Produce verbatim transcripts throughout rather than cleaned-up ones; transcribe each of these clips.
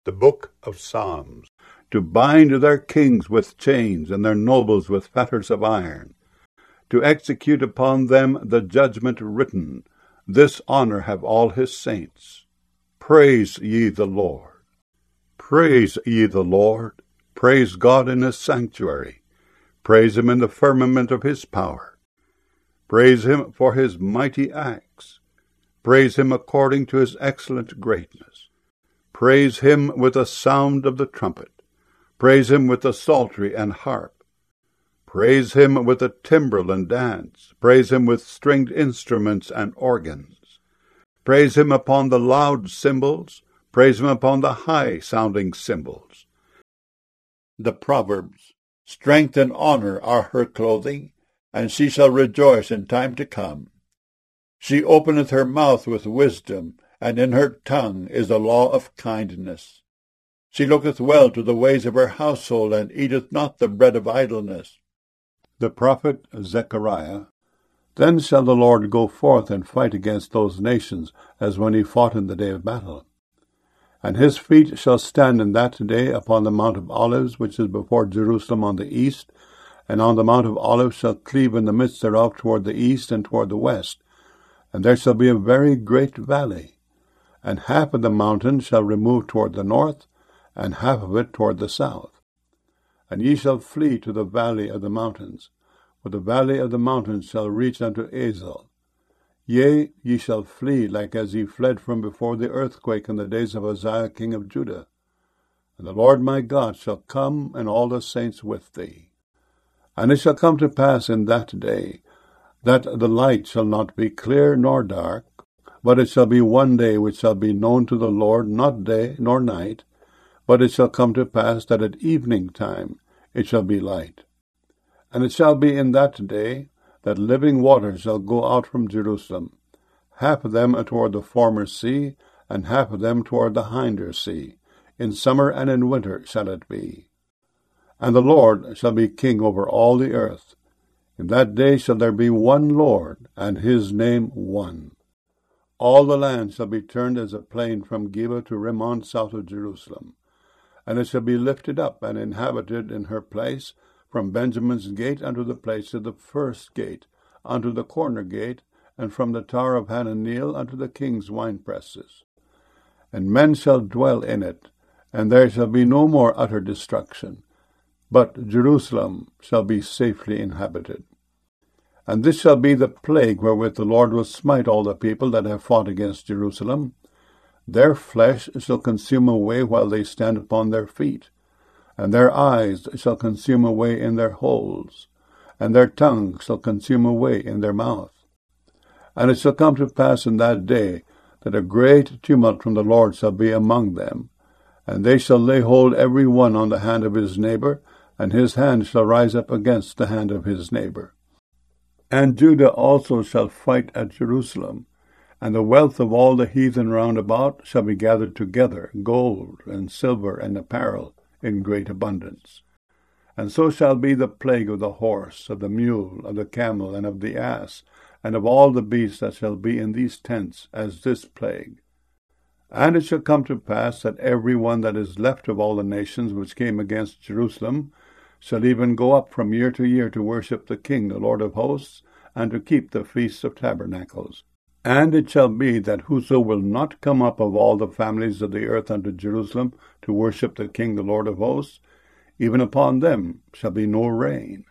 The Book of Psalms. To bind their kings with chains, and their nobles with fetters of iron, to execute upon them the judgment written. This honour have all his saints. Praise ye the Lord. Praise ye the Lord. Praise God in his sanctuary. Praise him in the firmament of his power. Praise him for his mighty acts. Praise him according to his excellent greatness. Praise him with the sound of the trumpet. Praise him with the psaltery and harp. Praise him with the timbrel and dance. Praise him with stringed instruments and organs. Praise him upon the loud cymbals. Praise him upon the high-sounding cymbals. The Proverbs. Strength and honor are her clothing, and she shall rejoice in time to come. She openeth her mouth with wisdom, and in her tongue is the law of kindness. She looketh well to the ways of her household, and eateth not the bread of idleness. The prophet Zechariah. Then shall the Lord go forth and fight against those nations, as when he fought in the day of battle. And his feet shall stand in that day upon the Mount of Olives, which is before Jerusalem on the east, and on the Mount of Olives shall cleave in the midst thereof toward the east and toward the west. And there shall be a very great valley, and half of the mountain shall remove toward the north, and half of it toward the south. And ye shall flee to the valley of the mountains, for the valley of the mountains shall reach unto Azel. Yea, ye shall flee like as ye fled from before the earthquake in the days of Uzziah king of Judah. And the Lord my God shall come, and all the saints with thee. And it shall come to pass in that day, that the light shall not be clear nor dark, but it shall be one day which shall be known to the Lord, not day nor night, but it shall come to pass that at evening time it shall be light. And it shall be in that day that living waters shall go out from Jerusalem, half of them toward the former sea, and half of them toward the hinder sea. In summer and in winter shall it be. And the Lord shall be king over all the earth. In that day shall there be one Lord, and his name one. All the land shall be turned as a plain from Geba to Rimmon south of Jerusalem. And it shall be lifted up and inhabited in her place, from Benjamin's gate unto the place of the first gate, unto the corner gate, and from the tower of Hananeel unto the king's winepresses. And men shall dwell in it, and there shall be no more utter destruction, but Jerusalem shall be safely inhabited. And this shall be the plague wherewith the Lord will smite all the people that have fought against Jerusalem. Their flesh shall consume away while they stand upon their feet, and their eyes shall consume away in their holes, and their tongue shall consume away in their mouth. And it shall come to pass in that day that a great tumult from the Lord shall be among them, and they shall lay hold every one on the hand of his neighbor, and his hand shall rise up against the hand of his neighbor. And Judah also shall fight at Jerusalem, and the wealth of all the heathen round about shall be gathered together, gold and silver and apparel, in great abundance. And so shall be the plague of the horse, of the mule, of the camel, and of the ass, and of all the beasts that shall be in these tents, as this plague. And it shall come to pass that every one that is left of all the nations which came against Jerusalem shall even go up from year to year to worship the King, the Lord of hosts, and to keep the feasts of tabernacles. And it shall be that whoso will not come up of all the families of the earth unto Jerusalem to worship the King, the Lord of hosts, even upon them shall be no rain.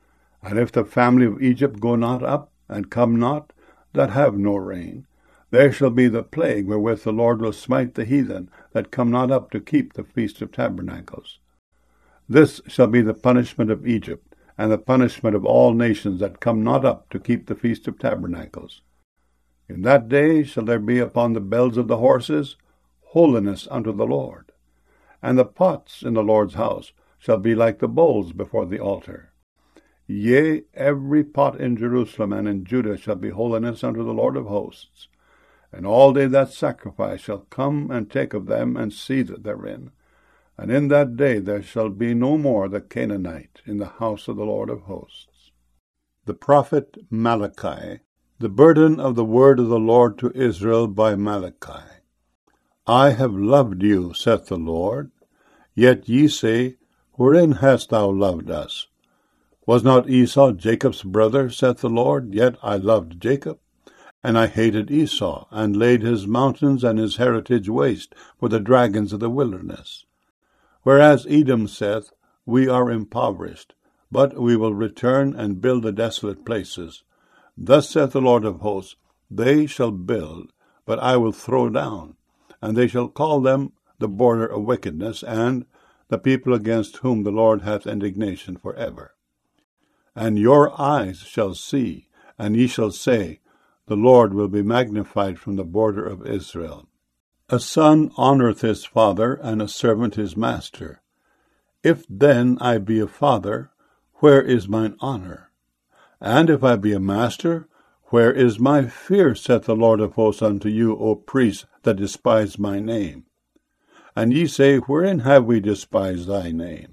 And if the family of Egypt go not up, and come not, that have no rain, there shall be the plague wherewith the Lord will smite the heathen that come not up to keep the feast of tabernacles. This shall be the punishment of Egypt, and the punishment of all nations that come not up to keep the feast of tabernacles. In that day shall there be upon the bells of the horses holiness unto the Lord. And the pots in the Lord's house shall be like the bowls before the altar. Yea, every pot in Jerusalem and in Judah shall be holiness unto the Lord of hosts. And all they that sacrifice shall come and take of them and seethe therein. And in that day there shall be no more the Canaanite in the house of the Lord of hosts. The prophet Malachi. The burden of the word of the Lord to Israel by Malachi. I have loved you, saith the Lord. Yet ye say, Wherein hast thou loved us? Was not Esau Jacob's brother, saith the Lord? Yet I loved Jacob, and I hated Esau, and laid his mountains and his heritage waste for the dragons of the wilderness. Whereas Edom saith, We are impoverished, but we will return and build the desolate places. Thus saith the Lord of hosts, They shall build, but I will throw down, and they shall call them the border of wickedness, and the people against whom the Lord hath indignation for ever. And your eyes shall see, and ye shall say, The Lord will be magnified from the border of Israel. A son honoureth his father, and a servant his master. If then I be a father, where is mine honour? And if I be a master, where is my fear, saith the Lord of hosts unto you, O priests that despise my name? And ye say, Wherein have we despised thy name?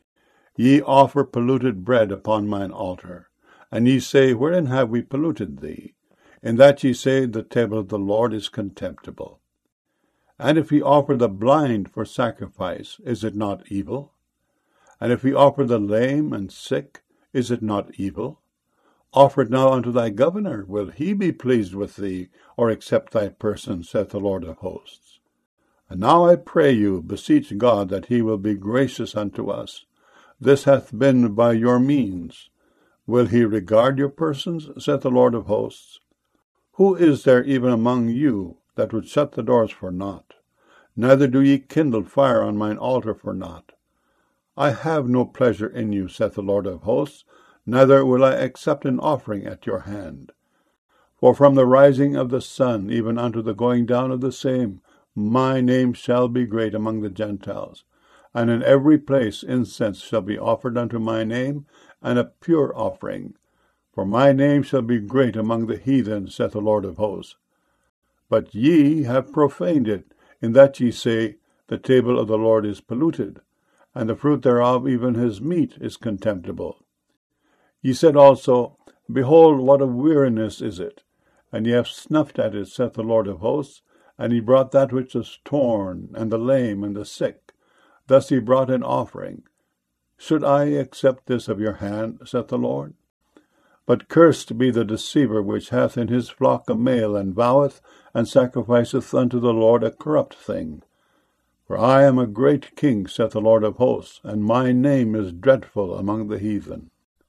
Ye offer polluted bread upon mine altar. And ye say, Wherein have we polluted thee? In that ye say, The table of the Lord is contemptible. And if ye offer the blind for sacrifice, is it not evil? And if we offer the lame and sick, is it not evil? Offer it now unto thy governor. Will he be pleased with thee, or accept thy person, saith the Lord of hosts? And now I pray you, beseech God that he will be gracious unto us. This hath been by your means. Will he regard your persons, saith the Lord of hosts? Who is there even among you that would shut the doors for naught? Neither do ye kindle fire on mine altar for naught. I have no pleasure in you, saith the Lord of hosts, neither will I accept an offering at your hand. For from the rising of the sun even unto the going down of the same, my name shall be great among the Gentiles. And in every place incense shall be offered unto my name, and a pure offering. For my name shall be great among the heathen, saith the Lord of hosts. But ye have profaned it, in that ye say, The table of the Lord is polluted, and the fruit thereof, even his meat, is contemptible. Ye said also, Behold, what a weariness is it! And ye have snuffed at it, saith the Lord of hosts, and he brought that which was torn, and the lame, and the sick. Thus he brought an offering. Should I accept this of your hand, saith the Lord? But cursed be the deceiver which hath in his flock a male, and voweth, and sacrificeth unto the Lord a corrupt thing. For I am a great king, saith the Lord of hosts, and my name is dreadful among the heathen.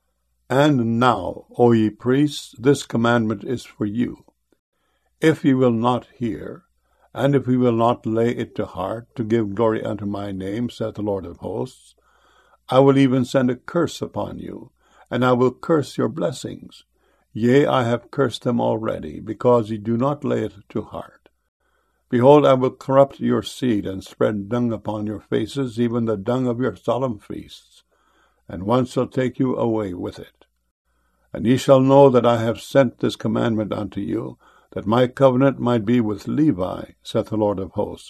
And now, O ye priests, this commandment is for you. If ye will not hear, and if ye will not lay it to heart, to give glory unto my name, saith the Lord of hosts, I will even send a curse upon you, and I will curse your blessings. Yea, I have cursed them already, because ye do not lay it to heart. Behold, I will corrupt your seed, and spread dung upon your faces, even the dung of your solemn feasts, and one shall take you away with it. And ye shall know that I have sent this commandment unto you, that my covenant might be with Levi, saith the Lord of hosts.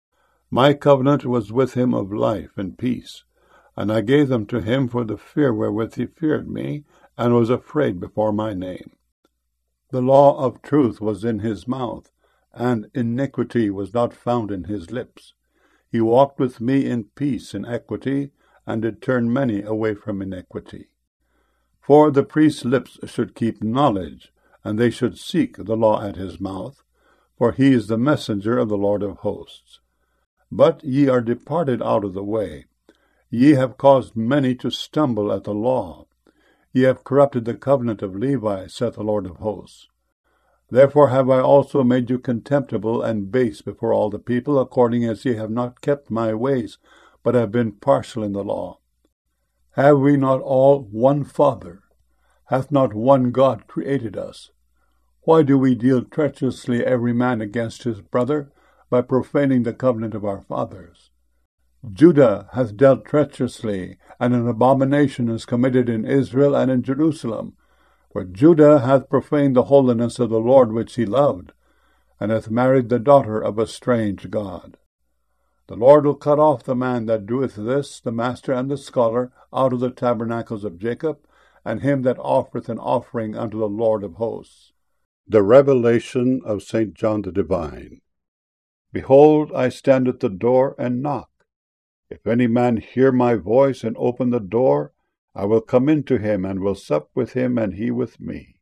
My covenant was with him of life and peace, and I gave them to him for the fear wherewith he feared me, and was afraid before my name. The law of truth was in his mouth, and iniquity was not found in his lips. He walked with me in peace and equity, and did turn many away from iniquity. For the priest's lips should keep knowledge, and they should seek the law at his mouth, for he is the messenger of the Lord of hosts. But ye are departed out of the way. Ye have caused many to stumble at the law. Ye have corrupted the covenant of Levi, saith the Lord of hosts. Therefore have I also made you contemptible and base before all the people, according as ye have not kept my ways, but have been partial in the law. Have we not all one Father? Hath not one God created us? Why do we deal treacherously every man against his brother, by profaning the covenant of our fathers? Judah hath dealt treacherously, and an abomination is committed in Israel and in Jerusalem. For Judah hath profaned the holiness of the Lord which he loved, and hath married the daughter of a strange god. The Lord will cut off the man that doeth this, the master and the scholar, out of the tabernacles of Jacob, and him that offereth an offering unto the Lord of hosts. The Revelation of Saint John the Divine. Behold, I stand at the door and knock. If any man hear my voice and open the door, I will come into him, and will sup with him, and he with me.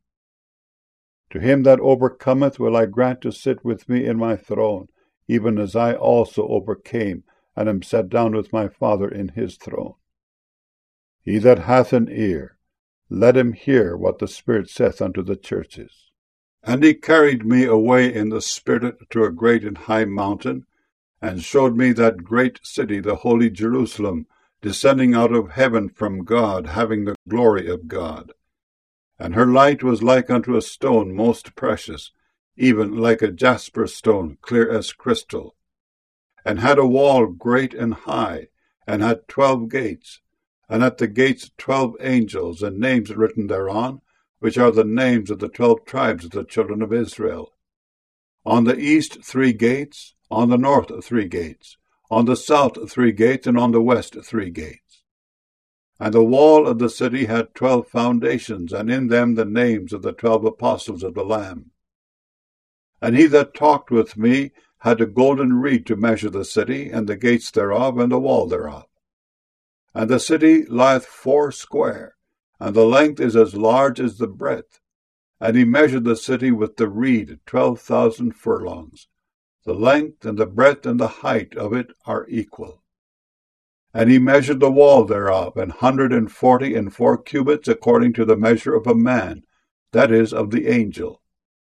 To him that overcometh will I grant to sit with me in my throne, even as I also overcame, and am set down with my Father in his throne. He that hath an ear, let him hear what the Spirit saith unto the churches. And he carried me away in the Spirit to a great and high mountain, and showed me that great city, the holy Jerusalem, descending out of heaven from God, having the glory of God. And her light was like unto a stone most precious, even like a jasper stone, clear as crystal, and had a wall great and high, and had twelve gates, and at the gates twelve angels, and names written thereon, which are the names of the twelve tribes of the children of Israel. On the east three gates, on the north three gates, on the south three gates, and on the west three gates. And the wall of the city had twelve foundations, and in them the names of the twelve apostles of the Lamb. And he that talked with me had a golden reed to measure the city, and the gates thereof, and the wall thereof. And the city lieth four square, and the length is as large as the breadth. And he measured the city with the reed twelve thousand furlongs. The length and the breadth and the height of it are equal. And he measured the wall thereof, an hundred and forty and four cubits, according to the measure of a man, that is, of the angel.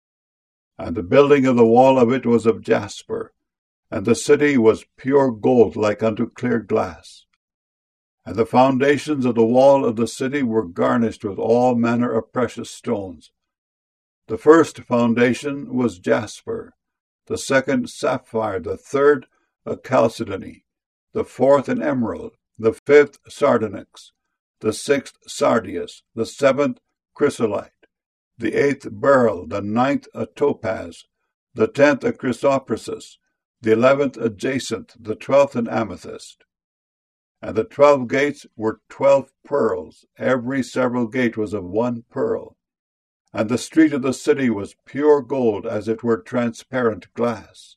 And the building of the wall of it was of jasper, and the city was pure gold like unto clear glass. And the foundations of the wall of the city were garnished with all manner of precious stones. The first foundation was jasper, the second sapphire, the third a chalcedony, the fourth an emerald, the fifth sardonyx, the sixth sardius, the seventh chrysolite, the eighth beryl, the ninth a topaz, the tenth a chrysoprasus, the eleventh a jacinth, the twelfth an amethyst. And the twelve gates were twelve pearls, every several gate was of one pearl. And the street of the city was pure gold, as it were transparent glass.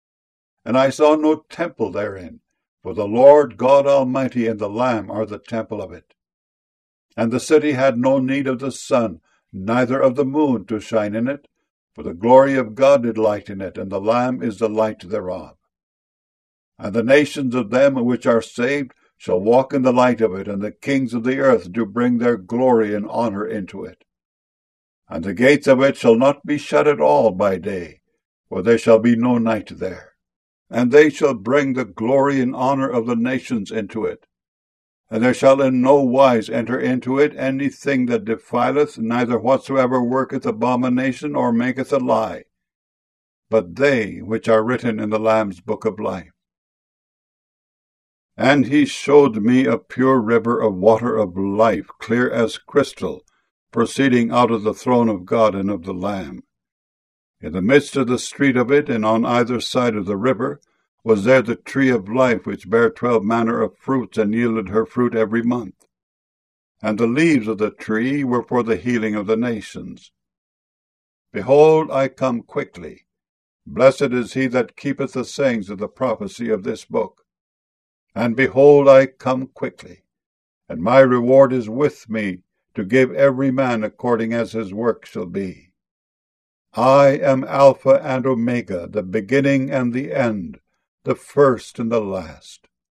And I saw no temple therein, for the Lord God Almighty and the Lamb are the temple of it. And the city had no need of the sun, neither of the moon to shine in it, for the glory of God did lighten it, and the Lamb is the light thereof. And the nations of them which are saved shall walk in the light of it, and the kings of the earth do bring their glory and honor into it. And the gates of it shall not be shut at all by day, for there shall be no night there. And they shall bring the glory and honor of the nations into it. And there shall in no wise enter into it anything that defileth, neither whatsoever worketh abomination or maketh a lie, but they which are written in the Lamb's book of life. And he showed me a pure river of water of life, clear as crystal, proceeding out of the throne of God and of the Lamb. In the midst of the street of it, and on either side of the river, was there the tree of life, which bare twelve manner of fruits, and yielded her fruit every month. And the leaves of the tree were for the healing of the nations. Behold, I come quickly. Blessed is he that keepeth the sayings of the prophecy of this book. And behold, I come quickly, and my reward is with me, to give every man according as his work shall be. I am Alpha and Omega, the beginning and the end, the first and the last.